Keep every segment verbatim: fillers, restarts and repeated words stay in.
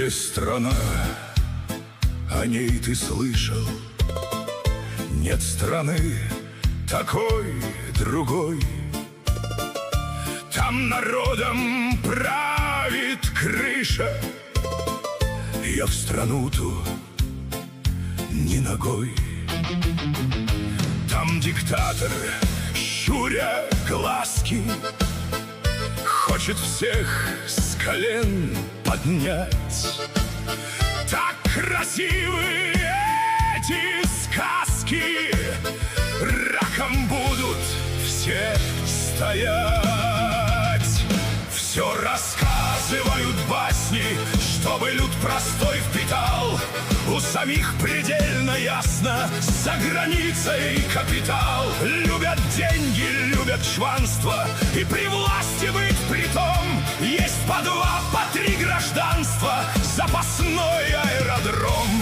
где страна, о ней ты слышал. Нет страны такой, другой. Там народом правит крыша. Я в страну ту ни ногой. Там диктатор, щуря глазки, хочет всех с колен поднять. Так красивы эти сказки, раком будут все стоять. Все рассказывают басни, чтобы люд простой впитал. У самих предельно ясно, за границей капитал. Любят деньги, любят чванство, и при власти быть притом. Есть по два, по три гражданства, запасной аэродром.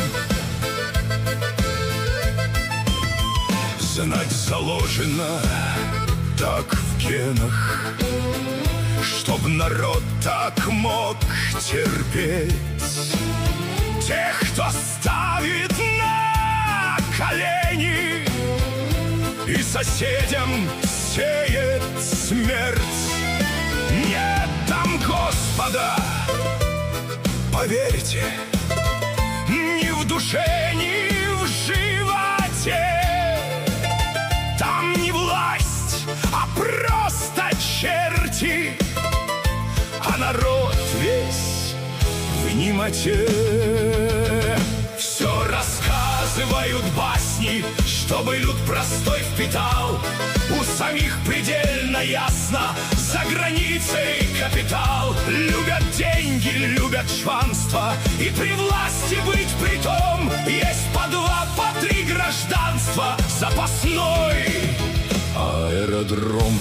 Знать заложено так в генах, чтоб народ так мог терпеть. Тех, кто ставит на колени и соседям сеет смерть. Нет там Господа, поверьте, ни в душе, ни в животе. Там не власть, а просто черти, а народ весь в немоте. Все рассказывают басни, чтобы люд простой впитал. У самих предельно ясно, за границей капитал. Любят деньги, любят чванство, и при власти быть притом. Есть по два, по три гражданства, запасной аэродром.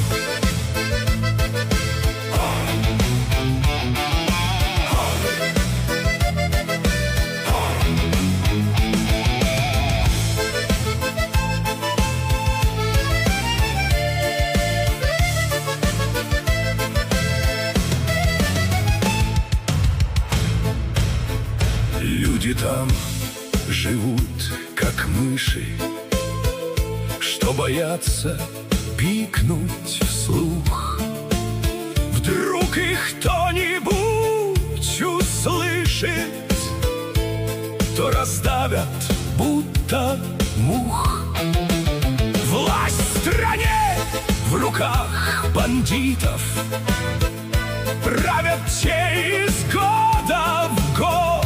Люди там живут, как мыши, что боятся пикнуть вслух. Вдруг их кто-нибудь услышит, то раздавят, будто мух. Власть в стране в руках бандитов, правят те из года в год.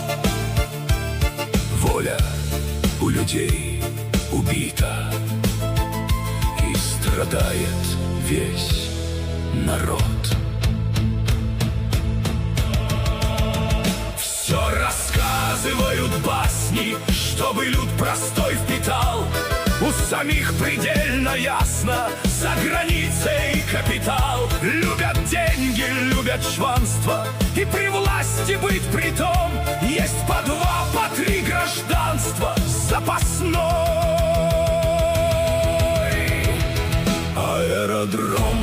Воля у людей убита, и страдает весь народ. Все рассказывают басни, чтобы люд простой впитал. У самих предельно ясно, за границей капитал. Любят деньги, любят чванство, и при власти быть притом. Есть по два, по три гражданства, запасной аэродром.